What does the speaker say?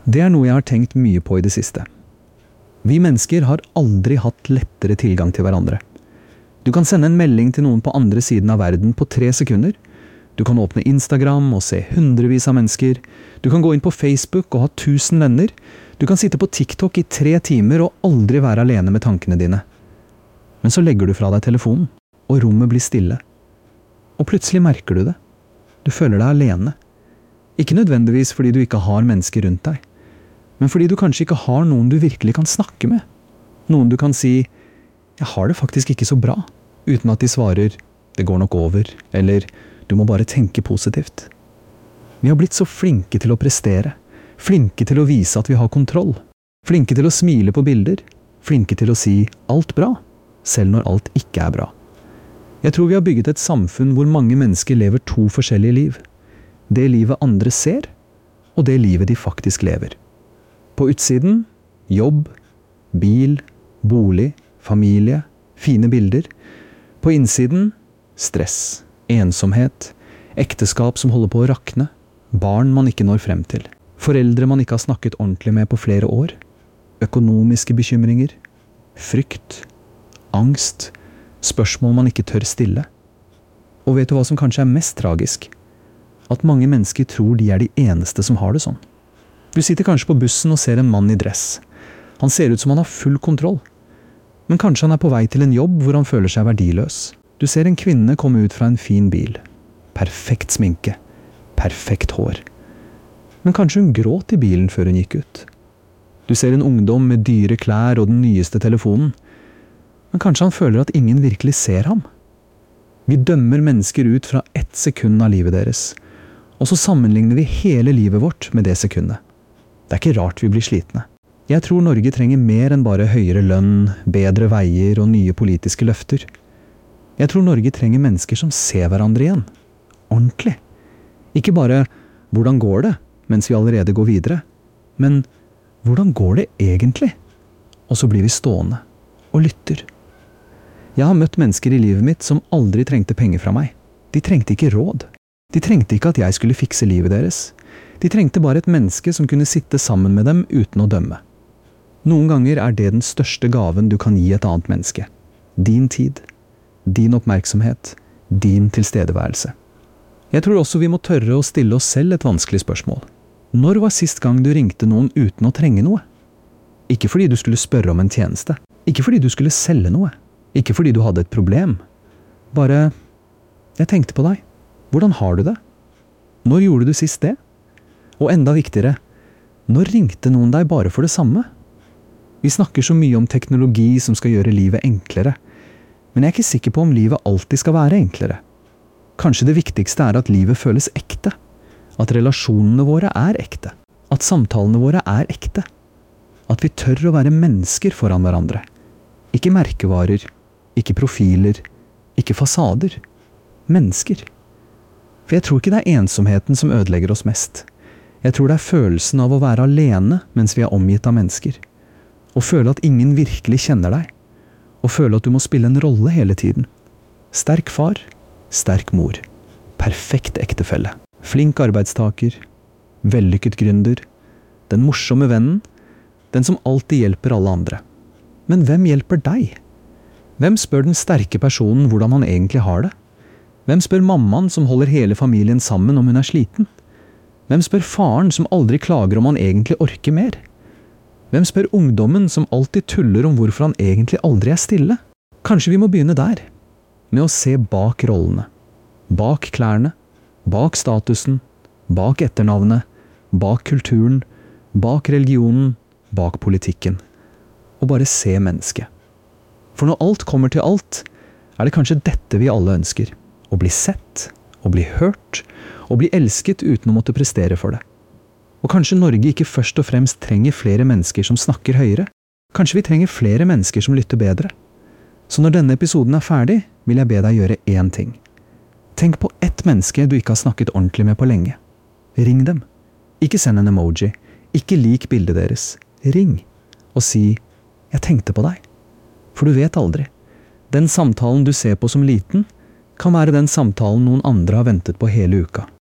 Det noe jeg har tenkt mye på i det siste. Vi mennesker har aldri hatt lettere tilgang til hverandre. Du kan sende en melding til noen på andre siden av verden på 3 sekunder. Du kan åpne Instagram og se hundrevis av mennesker. Du kan gå inn på Facebook og ha 1000 venner. Du kan sitte på TikTok i 3 timer og aldri være alene med tankene dine. Men så legger du fra deg telefonen, og rommet blir stille. Og plutselig merker du det. Du føler deg alene. Ikke nødvendigvis fordi du ikke har mennesker rundt deg, men fordi du kanskje ikke har noen du virkelig kan snakke med. Noen du kan si, jeg har det faktisk ikke så bra, uten at de svarer, det går nok over, eller du må bare tenke positivt. Vi har blitt så flinke til å prestere, flinke til å vise at vi har kontroll, flinke til å smile på bilder, flinke til å si alt bra, selv når alt ikke bra. Jeg tror vi har bygget et samfunn hvor mange mennesker lever 2 forskjellige liv. Det livet andre ser, og det livet de faktisk lever. På utsiden, jobb, bil, bolig, familie, fine bilder. På innsiden, stress, ensomhet, ekteskap som holder på å rakne, barn man ikke når frem til, foreldre man ikke har snakket ordentlig med på flere år, økonomiske bekymringer, frykt, angst, spørsmål man ikke tør stille. Og vet du hva som kanskje mest tragisk? At mange mennesker tror de de eneste som har det sånn. Du sitter kanskje på bussen og ser en mann i dress. Han ser ut som han har full kontroll. Men kanskje han på vei til en jobb hvor han føler seg verdiløs. Du ser en kvinne komme ut fra en fin bil. Perfekt sminke. Perfekt hår. Men kanskje hun gråt i bilen før hun gikk ut. Du ser en ungdom med dyre klær og den nyeste telefonen. Men kanskje han føler at ingen virkelig ser ham. Vi dømmer mennesker ut fra 1 sekund av livet deres. Og så sammenligner vi hele livet vårt med det sekundet. Det ikke rart vi blir slitne. Jeg tror Norge trenger mer enn bare høyere lønn, bedre veier og nye politiske løfter. Jeg tror Norge trenger mennesker som ser hverandre igjen. Ordentlig. Ikke bare, hvordan går det, mens vi allerede går videre? Men, hvordan går det egentlig? Og så blir vi stående og lytter. Jeg har møtt mennesker i livet mitt som aldri trengte penger fra meg. De trengte ikke råd. De trengte ikke at jeg skulle fikse livet deres. De trengte bare et menneske som kunne sitte sammen med dem uten å dømme. Noen ganger det den største gaven du kan gi et annet menneske. Din tid, din oppmerksomhet, din tilstedeværelse. Jeg tror også vi må tørre å stille oss selv et vanskelig spørsmål. Når var sist gang du ringte noen uten å trenge noe? Ikke fordi du skulle spørre om en tjeneste. Ikke fordi du skulle selge noe. Ikke fordi du hadde et problem. Bare, jeg tenkte på deg. Hvordan har du det? Når gjorde du sist det? Og enda viktigere, når ringte noen deg bare for det samme? Vi snakker så mye om teknologi som skal gjøre livet enklere. Men jeg ikke sikker på om livet alltid skal være enklere. Kanskje det viktigste at livet føles ekte. At relasjonene våre ekte. At samtalene våre ekte. At vi tør å være mennesker foran hverandre. Ikke merkevarer, ikke profiler, ikke fasader. Mennesker. For jeg tror ikke det ensomheten som ødelegger oss mest. Jeg tror det følelsen av å være alene mens vi omgitt av mennesker. Å føle at ingen virkelig kjenner deg. Å føle at du må spille en rolle hele tiden. Sterk far, sterk mor. Perfekt ektefelle. Flink arbeidstaker. Vellykket gründer. Den morsomme vennen. Den som alltid hjelper alle andre. Men hvem hjelper deg? Hvem spør den sterke personen hvordan han egentlig har det? Hvem spør mammaen som holder hele familien sammen om hun sliten? Hvem spør faren som aldri klager om han egentlig orker mer? Hvem spør ungdommen som alltid tuller om hvorfor han egentlig aldri stille? Kanskje vi må begynne der, med å se bak rollene. Bak klærne, bak statusen, bak etternavnet, bak kulturen, bak religionen, bak politikken. Og bare se mennesket. For når alt kommer til alt, det kanskje dette vi alle ønsker. Å bli sett, å bli hørt, å bli elsket uten å måtte prestere for det. Og kanskje Norge ikke først og fremst trenger flere mennesker som snakker høyere. Kanskje vi trenger flere mennesker som lytter bedre. Så når denne episoden ferdig, vil jeg be deg gjøre 1 ting. Tenk på ett menneske du ikke har snakket ordentlig med på lenge. Ring dem. Ikke send en emoji. Ikke lik bildet deres. Ring og si, jeg tenkte på deg. For du vet aldri. Den samtalen du ser på som liten, kan være den samtalen noen andre har ventet på hele uka.